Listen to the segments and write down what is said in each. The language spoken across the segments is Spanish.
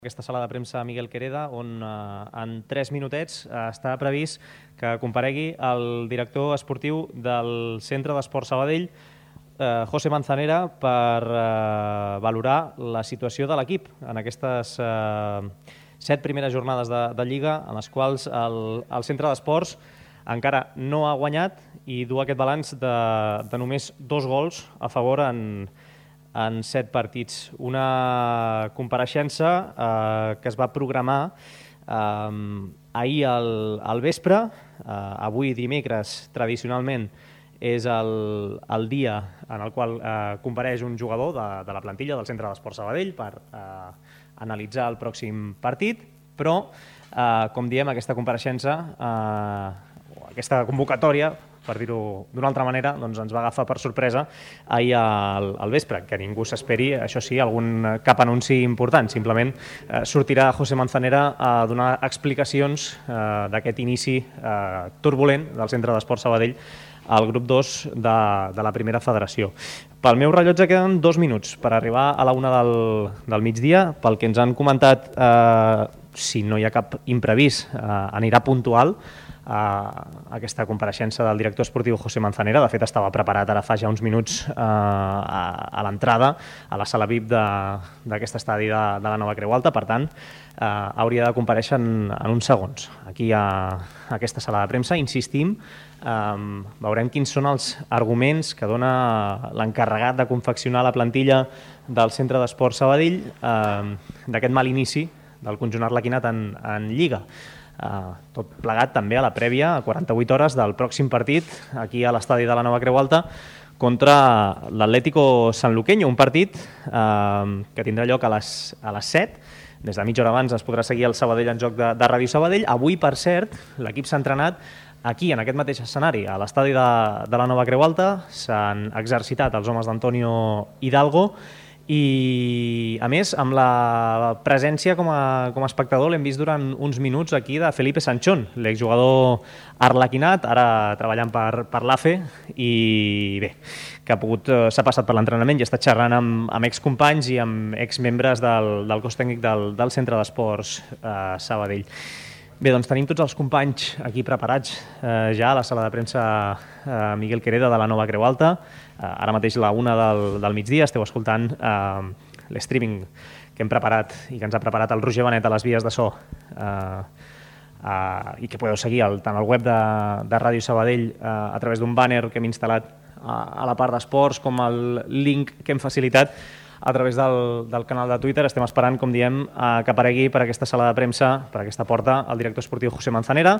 Aquesta sala de premsa Miguel Quereda, on en 3 minutets està previst que comparegui el director esportiu del Centre d'Esport Sabadell, José Manzanera, per valorar la situació de l'equip en aquestes 7 primeres jornades de Lliga, en les quals el Centre d'Esports encara no ha guanyat i du aquest balanç de només 2 gols a favor en 7 partits. Una compareixença que es va programar ahir al vespre. Avui, dimecres, tradicionalment, és el dia en el qual compareix un jugador de la plantilla del Centre d'Esport Sabadell per analitzar el pròxim partit, però, com diem, aquesta compareixença, aquesta convocatòria, per dir-ho d'una altra manera, doncs ens va agafar per sorpresa ahir al vespre, que ningú s'esperi, això sí, cap anunci important. Simplement sortirà José Manzanera a donar explicacions d'aquest inici turbulent del Centre d'Esport Sabadell al grup 2 de la primera federació. Pel meu rellotge queden 2 minuts per arribar a la 1 del migdia. Pel que ens han comentat, si no hi ha cap imprevist, anirà puntual aquesta compareixença del director esportiu José Manzanera. De fet, estava preparat ara fa ja uns minuts a l'entrada, a la sala VIP d'aquest estadi de la Nova Creu Alta. Per tant, hauria de comparèixer en uns segons aquí a aquesta sala de premsa. Insistim, veurem quins són els arguments que dona l'encarregat de confeccionar la plantilla del Centre d'Esport Sabadell d'aquest mal inici del conjunt arlequinat en Lliga. Tot plegat també a la prèvia, a 48 hores del pròxim partit aquí a l'estadi de la Nova Creu Alta contra l'Atlético Sanluqueño, un partit que tindrà lloc a les 7. Des de mitja hora abans es podrà seguir el Sabadell en joc de Ràdio Sabadell. Avui, per cert, l'equip s'ha entrenat aquí, en aquest mateix escenari, a l'estadi de la Nova Creu Alta. S'han exercitat els homes d'Antonio Hidalgo i, a més, amb la presència com a espectador, l'hem vist durant uns minuts aquí, de Felipe Sanchón, l'exjugador arlequinat, ara treballant per l'AFE, i bé, que s'ha passat per l'entrenament i està xerrant amb excompanys i amb exmembres del cos tècnic del Centre d'Esports Sabadell. Bé, doncs tenim tots els companys aquí preparats ja a la sala de premsa Miguel Quereda de la Nova Creu Alta. Ara mateix la 1 del migdia, esteu escoltant l'streaming que hem preparat i que ens ha preparat el Roger Benet a les vies de so i que podeu seguir tant al web de Ràdio Sabadell a través d'un bàner que hem instal·lat a la part d'esports, com el link que hem facilitat a través del canal de Twitter. Estem esperant, com diem, que aparegui per aquesta sala de premsa, per aquesta porta, el director esportiu José Manzanera,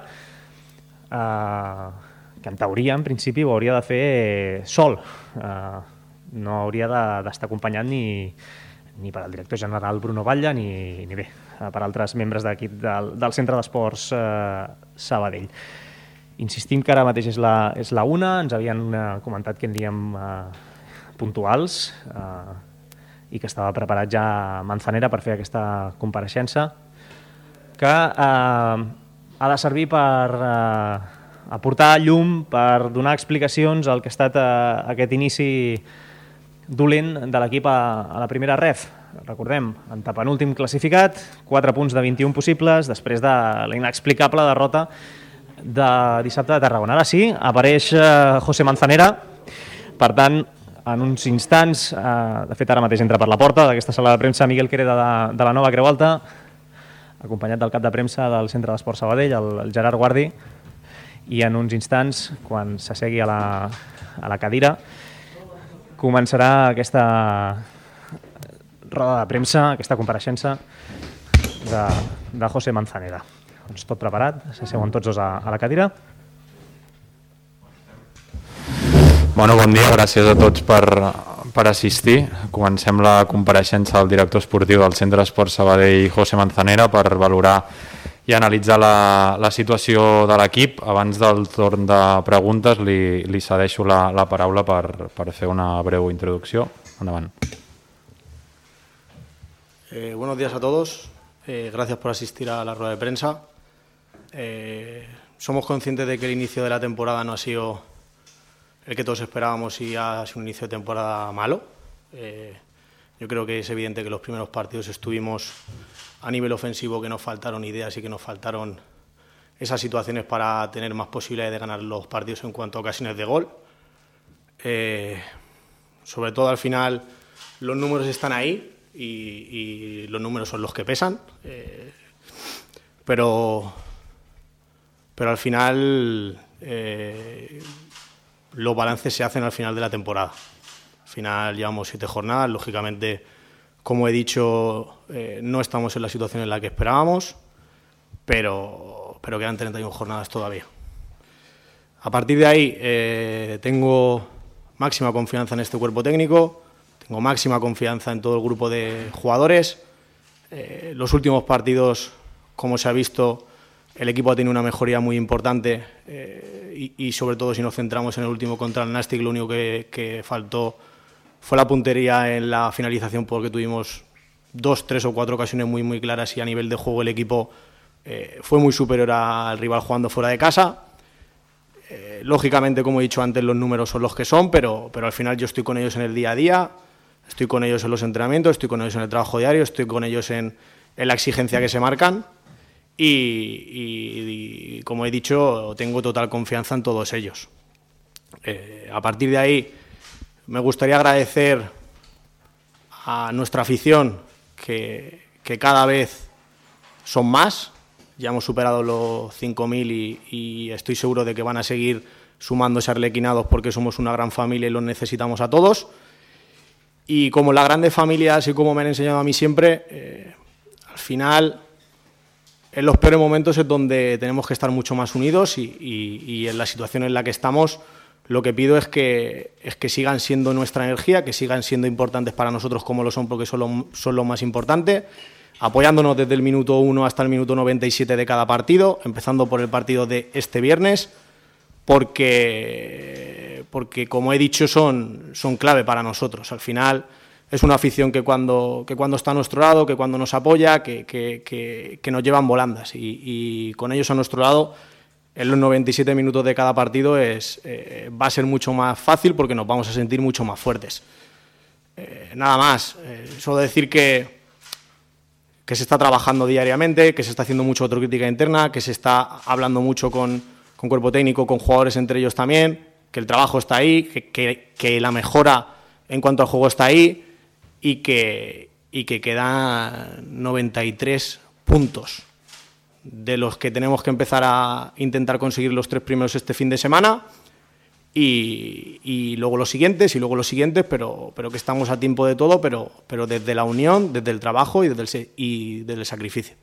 que en teoria, en principi, ho hauria de fer sol. No hauria d'estar acompanyat ni per al director general Bruno Batlle ni bé, per altres membres d'equip del Centre d'Esports Sabadell. Insistim que ara mateix és la 1, ens havien comentat que aniríem puntuals i que estava preparat ja Manzanera per fer aquesta compareixença, que ha de servir per aportar llum, per donar explicacions al que ha estat aquest inici dolent de l'equip a la primera ref. Recordem, en penúltim classificat, 4 punts de 21 possibles, després de la inexplicable derrota de dissabte de Tarragona. Ara sí, apareix José Manzanera. Per tant, en uns instants, de fet ara mateix entra per la porta d'aquesta sala de premsa Miguel Quereda de la Nova Creu Alta, acompanyat del cap de premsa del Centre d'Esport Sabadell, el Gerard Guardi, i en uns instants, quan s'assegui a la cadira, començarà aquesta roda de premsa, aquesta compareixença de José Manzanera. Doncs tot preparat, s'asseuen tots dos a la cadira. Bon dia, gràcies a tots per assistir. Comencem la compareixença del director esportiu del Centre d'Esport Sabadell, José Manzanera, per valorar i analitzar la situació de l'equip. Abans del torn de preguntes li cedeixo la paraula per fer una breu introducció. Endavant. Buenos días a todos. Gracias por asistir a la rueda de prensa. Somos conscientes de que el inicio de la temporada no ha sido el que todos esperábamos y ha sido un inicio de temporada malo. Yo creo que es evidente que los primeros partidos estuvimos a nivel ofensivo, que nos faltaron ideas y que nos faltaron esas situaciones para tener más posibilidades de ganar los partidos en cuanto a ocasiones de gol. Sobre todo al final los números están ahí y los números son los que pesan, pero al final los balances se hacen al final de la temporada. Al final llevamos 7 jornadas, lógicamente, como he dicho, no estamos en la situación en la que esperábamos, pero quedan 31 jornadas todavía. A partir de ahí tengo máxima confianza en este cuerpo técnico, tengo máxima confianza en todo el grupo de jugadores. Los últimos partidos, como se ha visto, el equipo ha tenido una mejoría muy importante y sobre todo si nos centramos en el último contra el Nastic, lo único que faltó fue la puntería en la finalización, porque tuvimos 2, 3 o 4 ocasiones muy claras y a nivel de juego el equipo fue muy superior al rival jugando fuera de casa. Lógicamente, como he dicho antes, los números son los que son, pero al final yo estoy con ellos en el día a día, estoy con ellos en los entrenamientos, estoy con ellos en el trabajo diario, estoy con ellos en la exigencia que se marcan y como he dicho, tengo total confianza en todos ellos. A partir de ahí, me gustaría agradecer a nuestra afición, que cada vez son más. Ya hemos superado los 5.000 y estoy seguro de que van a seguir sumándose arlequinados, porque somos una gran familia y los necesitamos a todos. Y como la grande familia, así como me han enseñado a mí siempre, al final, en los peores momentos es donde tenemos que estar mucho más unidos y en la situación en la que estamos, lo que pido es que sigan siendo nuestra energía, que sigan siendo importantes para nosotros como lo son, porque son lo más importante, apoyándonos desde el minuto 1 hasta el minuto 97 de cada partido, empezando por el partido de este viernes, porque como he dicho, son clave para nosotros. Al final es una afición que cuando está a nuestro lado, que cuando nos apoya, que nos llevan volandas, y con ellos a nuestro lado en los 97 minutos de cada partido va a ser mucho más fácil, porque nos vamos a sentir mucho más fuertes. Nada más, solo decir que se está trabajando diariamente, que se está haciendo mucha autocrítica interna, que se está hablando mucho con cuerpo técnico, con jugadores entre ellos también, que el trabajo está ahí, que la mejora en cuanto al juego está ahí y que quedan 93 puntos, de los que tenemos que empezar a intentar conseguir los 3 primeros este fin de semana y luego los siguientes pero que estamos a tiempo de todo, pero desde la unión, desde el trabajo y desde el sacrificio.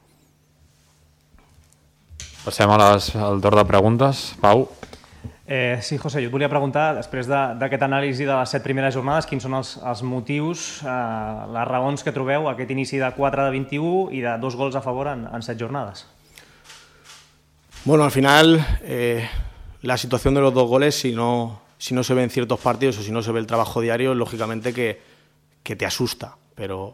Passem al torn de preguntes. Pau. Sí, José, jo et volia preguntar, després d'aquest anàlisi de les 7 primeres jornades, quins són els motius, les raons que trobeu aquest inici de 4 de 21 i de 2 gols a favor en 7 jornades? Bueno, al final, la situación de los 2 goles, si no se ven ciertos partidos o si no se ve el trabajo diario, lógicamente que te asusta, pero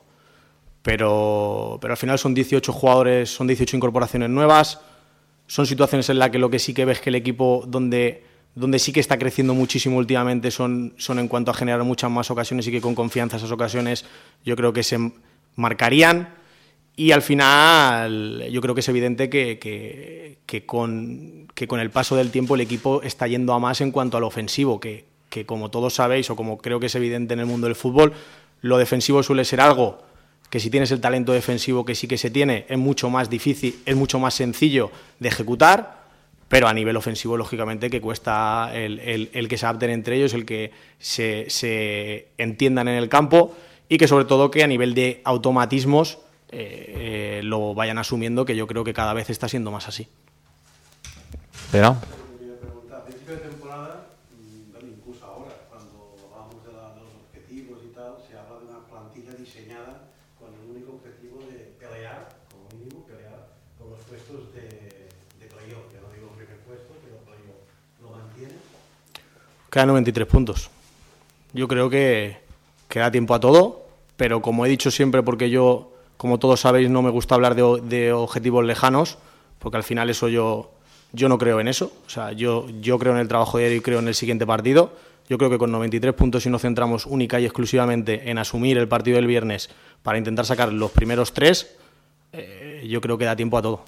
al final son 18 jugadores, son 18 incorporaciones nuevas, son situaciones en las que lo que sí que ves que el equipo donde sí que está creciendo muchísimo últimamente son en cuanto a generar muchas más ocasiones, y que con confianza esas ocasiones yo creo que se marcarían. Y al final yo creo que es evidente que con el paso del tiempo el equipo está yendo a más en cuanto al ofensivo, que como todos sabéis, o como creo que es evidente en el mundo del fútbol, lo defensivo suele ser algo que, si tienes el talento defensivo que sí que se tiene, es mucho más difícil, es mucho más sencillo de ejecutar, pero a nivel ofensivo lógicamente que cuesta el que se adapten entre ellos, el que se entiendan en el campo, y que sobre todo que a nivel de automatismos lo vayan asumiendo, que yo creo que cada vez está siendo más así. ¿Pero? Quería preguntar, a principio de temporada, incluso ahora, cuando hablamos de los objetivos y tal, se habla de una plantilla diseñada con el único objetivo de pelear, como mínimo, pelear por los puestos de playoff. Ya no digo el primer puesto, pero playoff. ¿Lo mantiene? Quedan 93 puntos. Yo creo que da tiempo a todo, pero como he dicho siempre, porque yo, como todos sabéis, no me gusta hablar de objetivos lejanos, porque al final eso yo no creo en eso. O sea, yo creo en el trabajo diario y creo en el siguiente partido. Yo creo que con 93 puntos, si nos centramos única y exclusivamente en asumir el partido del viernes para intentar sacar los primeros 3, yo creo que da tiempo a todo.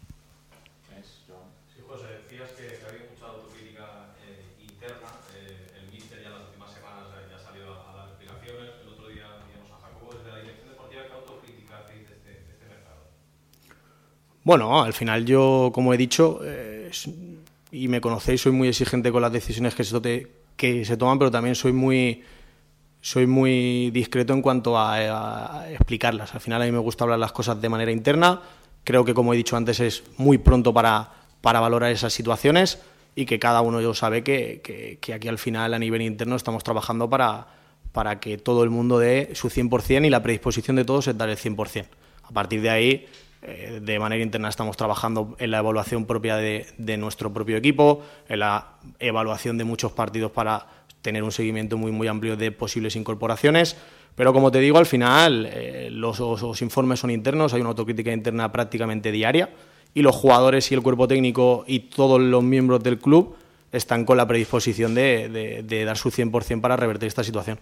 Sí, José, decías que había mucha autocrítica interna. El míster ya en las últimas semanas ya ha salido a dar explicaciones. El otro día vimos a Jacobo desde la dirección deportiva. ¿Qué autocrítica hacéis de este mercado? Bueno, al final yo, como he dicho, y me conocéis, soy muy exigente con las decisiones que se toman, pero también soy muy discreto en cuanto a explicarlas. Al final a mí me gusta hablar las cosas de manera interna. Creo que, como he dicho antes, es muy pronto para valorar esas situaciones y que cada uno ya sabe que aquí al final a nivel interno estamos trabajando para que todo el mundo dé su 100% y la predisposición de todos es dar el 100%. A partir de ahí, de manera interna estamos trabajando en la evaluación propia de nuestro propio equipo, en la evaluación de muchos partidos para tener un seguimiento muy amplio de posibles incorporaciones, pero como te digo, al final los informes son internos, hay una autocrítica interna prácticamente diaria y los jugadores y el cuerpo técnico y todos los miembros del club están con la predisposición de dar su 100% para revertir esta situación.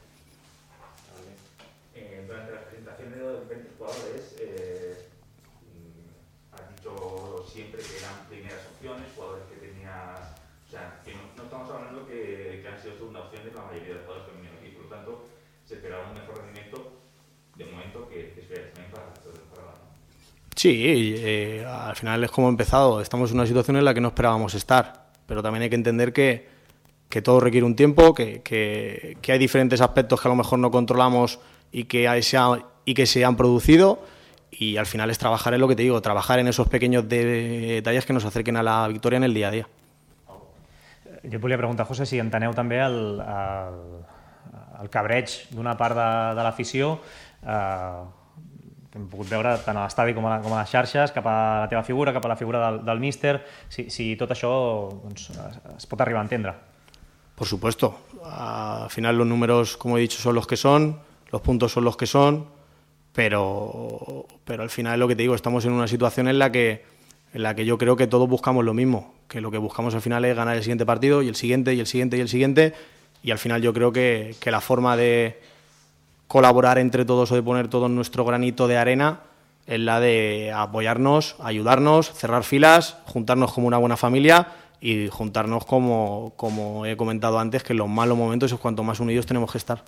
Durante la presentación de los diferentes jugadores has dicho siempre que eran primeras opciones, jugadores que tenían, o sea, que no estamos hablando que han sido segunda opción de la mayoría de los jugadores femeninos y por lo tanto se esperaba un mejor rendimiento de momento que esperáis también para la temporada, ¿no? Sí, al final es como he empezado, estamos en una situación en la que no esperábamos estar, pero también hay que entender que todo requiere un tiempo, que hay diferentes aspectos que a lo mejor no controlamos y que se han producido, y al final es trabajar en lo que te digo, trabajar en esos pequeños detalles que nos acerquen a la victoria en el día a día. Jo et volia preguntar, José, si enteneu també el cabreig d'una part de l'afició que hem pogut veure tant a l'estadi com a les xarxes, cap a la teva figura, cap a la figura del míster, si tot això doncs, es pot arribar a entendre. Por supuesto. Al final los números, como he dicho, son los que son, los puntos son los que son, pero al final es lo que te digo, estamos en una situación en la que yo creo que todos buscamos lo mismo, que lo que buscamos al final es ganar el siguiente partido y el siguiente y el siguiente y el siguiente, y al final yo creo que la forma de colaborar entre todos o de poner todo nuestro granito de arena es la de apoyarnos, ayudarnos, cerrar filas, juntarnos como una buena familia y juntarnos como he comentado antes, que en los malos momentos es cuanto más unidos tenemos que estar.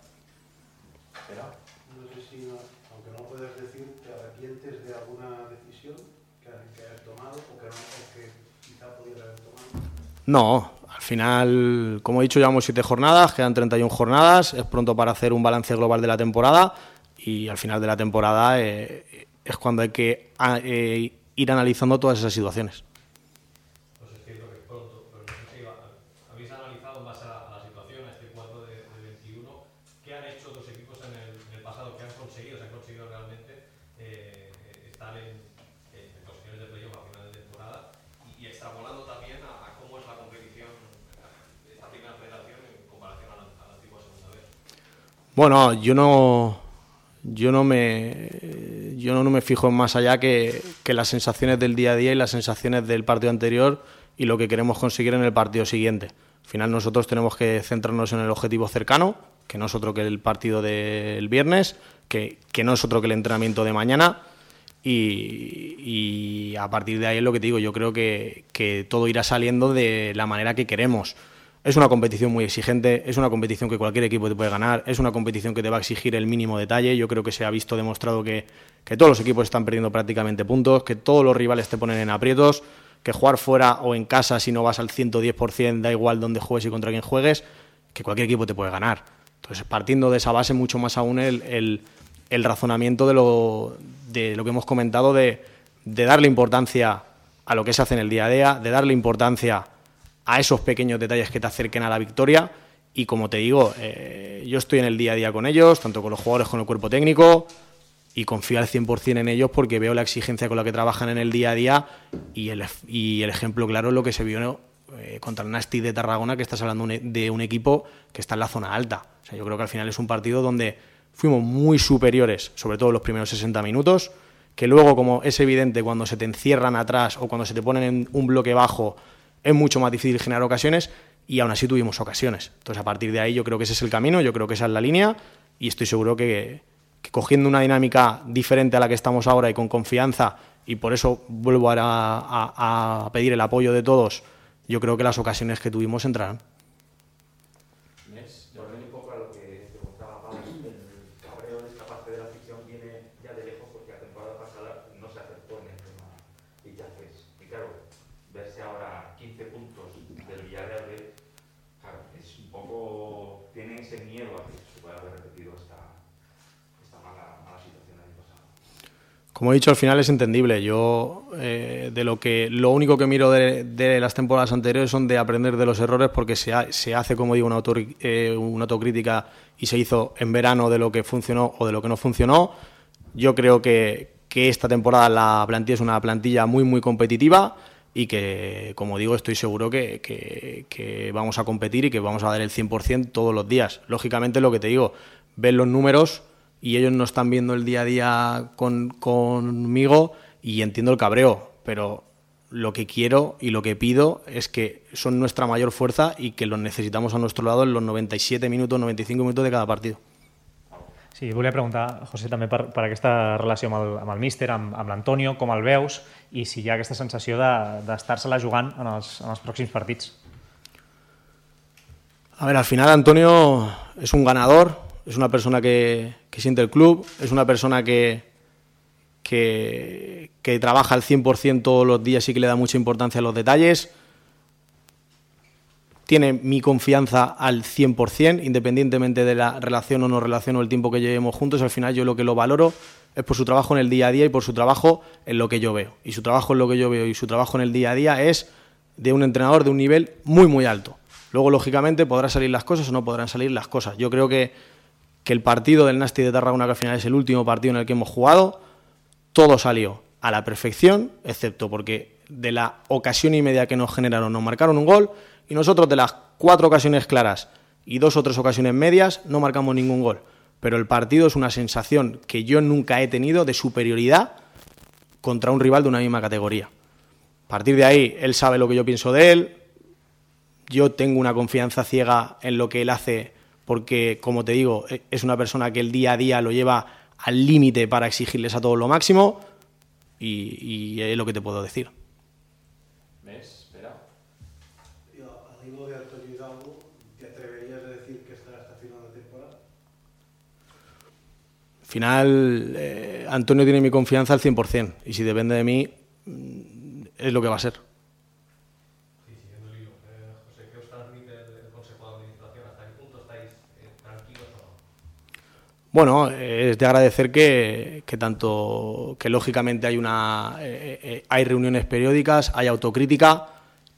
No sé si, aunque no lo puedes decir, te arrepientes de alguna decisión que has tomado o que quizá pudieras haber tomado. No, al final, como he dicho, llevamos 7 jornadas, quedan 31 jornadas, es pronto para hacer un balance global de la temporada y al final de la temporada es cuando hay que ir analizando todas esas situaciones. Pues es cierto que es pronto, pero no sé si habéis analizado en base a la situación, a este cuadro de 21, qué han hecho los equipos en el pasado, qué han conseguido, si han conseguido realmente estar en posiciones de playoff a final de temporada y extrapolando también a cómo es la competición, esta primera federación en comparación a la antigua segunda vez. Bueno, yo no me fijo en más allá que las sensaciones del día a día y las sensaciones del partido anterior y lo que queremos conseguir en el partido siguiente. Al final nosotros tenemos que centrarnos en el objetivo cercano, que no es otro que el partido del viernes, que no es otro que el entrenamiento de mañana, y a partir de ahí es lo que te digo, yo creo que todo irá saliendo de la manera que queremos. Es una competición muy exigente, es una competición que cualquier equipo te puede ganar, es una competición que te va a exigir el mínimo detalle. Yo creo que se ha visto demostrado que todos los equipos están perdiendo prácticamente puntos, que todos los rivales te ponen en aprietos, que jugar fuera o en casa si no vas al 110%, da igual dónde juegues y contra quién juegues, que cualquier equipo te puede ganar. Entonces, partiendo de esa base, mucho más aún el razonamiento de lo que hemos comentado, de darle importancia a lo que se hace en el día a día, de darle importancia a esos pequeños detalles que te acerquen a la victoria. Y como te digo, yo estoy en el día a día con ellos, tanto con los jugadores como con el cuerpo técnico, y confío al 100% en ellos porque veo la exigencia con la que trabajan en el día a día y el ejemplo claro es lo que se vio contra el Nastic de Tarragona, que estás hablando de un equipo que está en la zona alta. O sea, yo creo que al final es un partido donde fuimos muy superiores, sobre todo en los primeros 60 minutos, que luego, como es evidente, cuando se te encierran atrás o cuando se te ponen en un bloque bajo, es mucho más difícil generar ocasiones, y aún así tuvimos ocasiones. Entonces, a partir de ahí yo creo que ese es el camino, yo creo que esa es la línea y estoy seguro que cogiendo una dinámica diferente a la que estamos ahora y con confianza, y por eso vuelvo a pedir el apoyo de todos, yo creo que las ocasiones que tuvimos entrarán. Volviendo un poco a lo que preguntaba Pablo, el cabreo de esta parte de la afición viene ya de lejos porque la temporada pasada no se acertó en el tema fichajes. Y claro, verse ahora 15 puntos del Villarreal, claro, es un poco, tiene ese miedo a que se pueda haber repetido esta mala situación del año pasado. Como he dicho, al final es entendible. Yo lo único que miro de las temporadas anteriores son de aprender de los errores, porque se hace, como digo, una autocrítica y se hizo en verano de lo que funcionó o de lo que no funcionó. Yo creo que esta temporada la plantilla es una plantilla muy, muy competitiva y que, como digo, estoy seguro que vamos a competir y que vamos a dar el 100% todos los días. Lógicamente, lo que te digo, ves los números y ellos no están viendo el día a día conmigo y entiendo el cabreo, pero lo que quiero y lo que pido es que son nuestra mayor fuerza y que los necesitamos a nuestro lado en los 97 minutos, 95 minutos de cada partido. Sí, volia preguntar, José, també per aquesta relació amb el míster, amb l'Antonio, com el veus, i si hi ha aquesta sensació d'estar-se-la jugant en els pròxims partits. A ver, al final Antonio es un ganador, es una persona que siente el club, es una persona que trabaja al 100% todos los días y que le da mucha importancia a los detalles. Tiene mi confianza al 100%, independientemente de la relación o no relación o el tiempo que llevemos juntos. Al final yo lo que lo valoro es por su trabajo en el día a día y por su trabajo en lo que yo veo. Y su trabajo en lo que yo veo y su trabajo en el día a día es de un entrenador de un nivel muy, muy alto. Luego, lógicamente, podrán salir las cosas o no podrán salir las cosas. Yo creo que el partido del Nasti de Tarragona, que al final es el último partido en el que hemos jugado, todo salió a la perfección, excepto porque de la ocasión y media que nos generaron, nos marcaron un gol, y nosotros de las 4 ocasiones claras y 2 o 3 ocasiones medias no marcamos ningún gol. Pero el partido es una sensación que yo nunca he tenido de superioridad contra un rival de una misma categoría. A partir de ahí, él sabe lo que yo pienso de él, yo tengo una confianza ciega en lo que él hace, porque, como te digo, es una persona que el día a día lo lleva al límite para exigirles a todos lo máximo, y es lo que te puedo decir. Al hilo de Antonio Hidalgo, ¿te atreverías a decir que estará hasta final de temporada? Al final, Antonio tiene mi confianza al 100%, y si depende de mí, es lo que va a ser. Sí, siguiendo el hilo. José, ¿qué os transmite el Consejo de Administración? ¿Hasta qué punto estáis tranquilos o no? Bueno, es de agradecer que lógicamente hay reuniones periódicas, hay autocrítica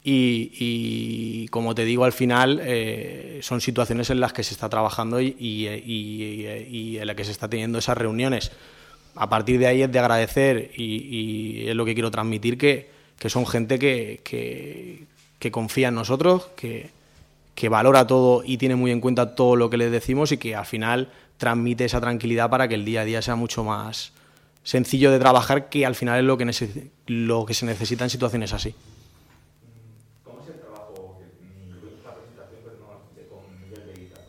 y como te digo, al final son situaciones en las que se está trabajando y en las que se está teniendo esas reuniones. A partir de ahí es de agradecer y es lo que quiero transmitir, que son gente que confía en nosotros, que valora todo y tiene muy en cuenta todo lo que les decimos y que al final transmite esa tranquilidad para que el día a día sea mucho más sencillo de trabajar, que al final es lo que se necesita en situaciones así. ¿Cómo es el trabajo? La presentación, pero no con Miguel Beguita,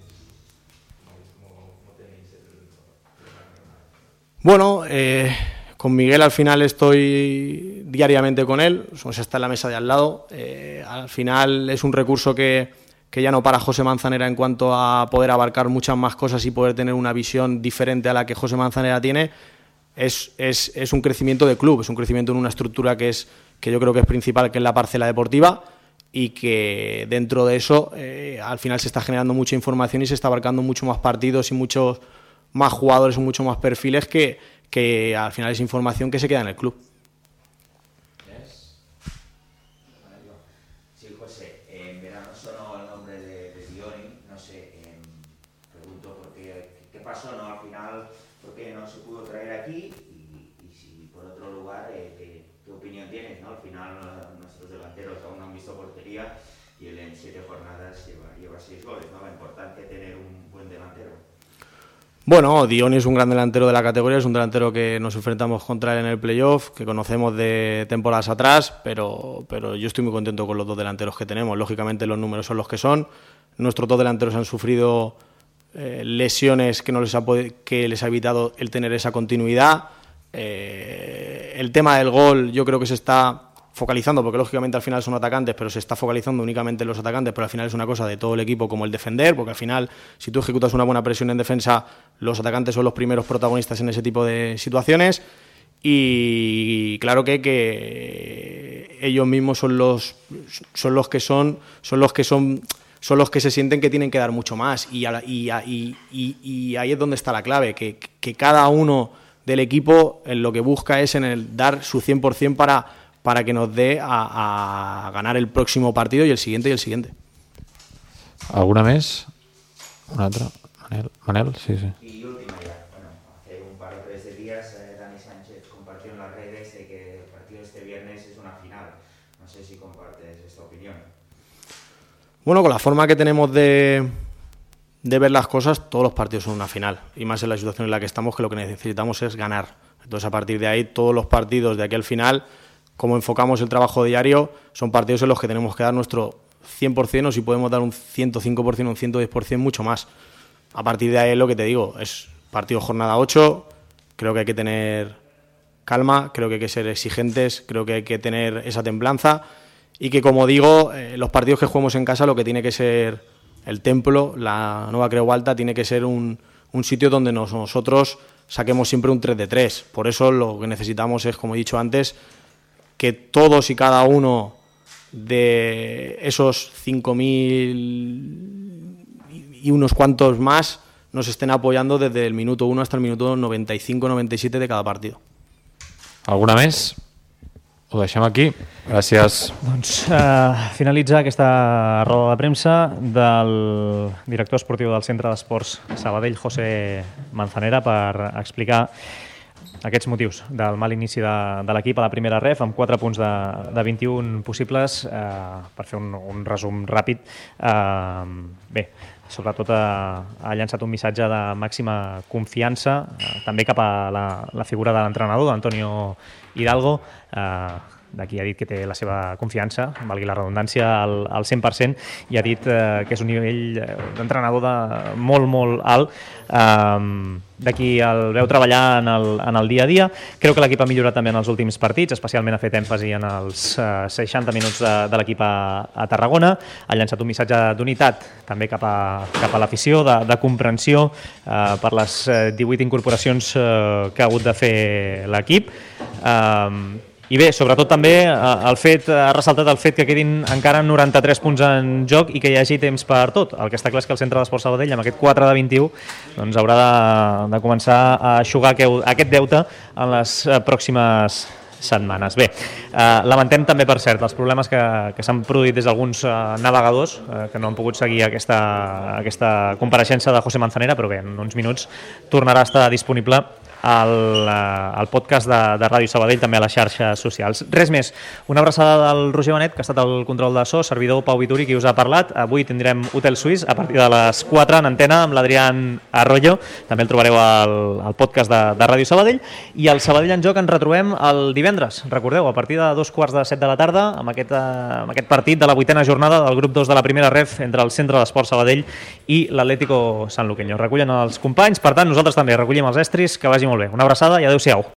¿cómo tenéis el... Bueno, con Miguel al final estoy diariamente con él, está en la mesa de al lado. Al final es un recurso que ya no para José Manzanera en cuanto a poder abarcar muchas más cosas y poder tener una visión diferente a la que José Manzanera tiene. Es un crecimiento de club, es un crecimiento en una estructura que yo creo que es principal, que es la parcela deportiva, y que dentro de eso al final se está generando mucha información y se está abarcando mucho más partidos y muchos más jugadores y muchos más perfiles que al final es información que se queda en el club. Sí, José, en verano sonó el nombre de Dioni, no sé, pregunto por qué pasó, ¿no? Al final, ¿por qué no se pudo traer aquí? Y si por otro lugar, ¿qué opinión tienes, no? Al final nuestros delanteros aún no han visto portería y él en 7 jornadas lleva 6 goles, ¿no? La importancia de tener un buen delantero. Bueno, Dioni es un gran delantero de la categoría, es un delantero que nos enfrentamos contra él en el playoff, que conocemos de temporadas atrás, pero yo estoy muy contento con los dos delanteros que tenemos. Lógicamente los números son los que son. Nuestros dos delanteros han sufrido lesiones que les ha evitado el tener esa continuidad. El tema del gol yo creo que se está focalizando, porque lógicamente al final son atacantes, pero se está focalizando únicamente en los atacantes, pero al final es una cosa de todo el equipo como el defender, porque al final si tú ejecutas una buena presión en defensa, los atacantes son los primeros protagonistas en ese tipo de situaciones, y claro que ellos mismos son los que se sienten que tienen que dar mucho más, y ahí es donde está la clave, que cada uno del equipo en lo que busca es en el dar su 100% para que nos dé a ganar el próximo partido y el siguiente. ¿Alguna més? Una altra? Manel? Sí. Y última ya. Bueno, hace un par o 3 de días Dani Sánchez compartió en las redes de que el partido de este viernes es una final. No sé si compartes esta opinión. Bueno, con la forma que tenemos de ver las cosas, todos los partidos son una final. Y más en la situación en la que estamos, que lo que necesitamos es ganar. Entonces, a partir de ahí, todos los partidos de aquí al final, como enfocamos el trabajo diario, son partidos en los que tenemos que dar nuestro 100%, o si podemos dar un 105%, un 110%, mucho más. A partir de ahí es lo que te digo, es partido jornada 8, creo que hay que tener calma, creo que hay que ser exigentes, creo que hay que tener esa templanza, y que, como digo, los partidos que juguemos en casa, lo que tiene que ser el templo, la Nueva Creu Alta, tiene que ser un sitio donde nosotros saquemos siempre un 3 de 3. Por eso lo que necesitamos es, como he dicho antes, que todos y cada uno de esos 5.000 y unos cuantos más nos estén apoyando desde el minuto 1 hasta el minuto 95-97 de cada partido. Alguna més? Ho deixem aquí. Gràcies. Doncs finalitza aquesta roda de premsa del director esportiu del Centre d'Esports Sabadell, José Manzanera, per explicar aquests motius del mal inici de l'equip a la primera ref, amb 4 punts de 21 possibles. Per fer un resum ràpid, bé, sobretot ha llançat un missatge de màxima confiança, també cap a la figura de l'entrenador, d'Antonio Hidalgo. D'aquí ha dit que té la seva confiança, valgui la redundància, al 100%, i ha dit que és un nivell d'entrenador molt, molt alt. D'aquí el veu treballar en el dia a dia. Creu que l'equip ha millorat també en els últims partits, especialment ha fet èmfasi en els 60 minuts de l'equip a Tarragona. Ha llançat un missatge d'unitat també cap a l'afició, de comprensió per les 18 incorporacions que ha hagut de fer l'equip. I bé, sobretot també ha ressaltat el fet que quedin encara 93 punts en joc i que hi hagi temps per tot. El que està clar és que el Centre d'Esports Sabadell, amb aquest 4 de 21, doncs haurà de començar a eixugar aquest deute en les pròximes setmanes. Bé, lamentem també, per cert, els problemes que s'han produït des d'alguns navegadors que no han pogut seguir aquesta compareixença de José Manzanera, però bé, en uns minuts tornarà a estar disponible al podcast de Ràdio Sabadell, també a les xarxes socials. Res més, una abraçada del Roger Benet, que ha estat el control de so, servidor Pau Vituri, qui us ha parlat. Avui tindrem Hotel Suís a partir de les 4 en antena amb l'Adrián Arroyo, també el trobareu al podcast de Ràdio Sabadell, i el Sabadell en Joc ens retrobem el divendres, recordeu, a partir de 2:45 de la tarda, amb aquest partit de la 8a jornada del grup 2 de la primera ref entre el Centre d'Esports Sabadell i l'Atlético Sanluqueño. Recullen els companys, per tant nosaltres també recollim els estris. Que vagi molt bé. Una abraçada i adeu-siau.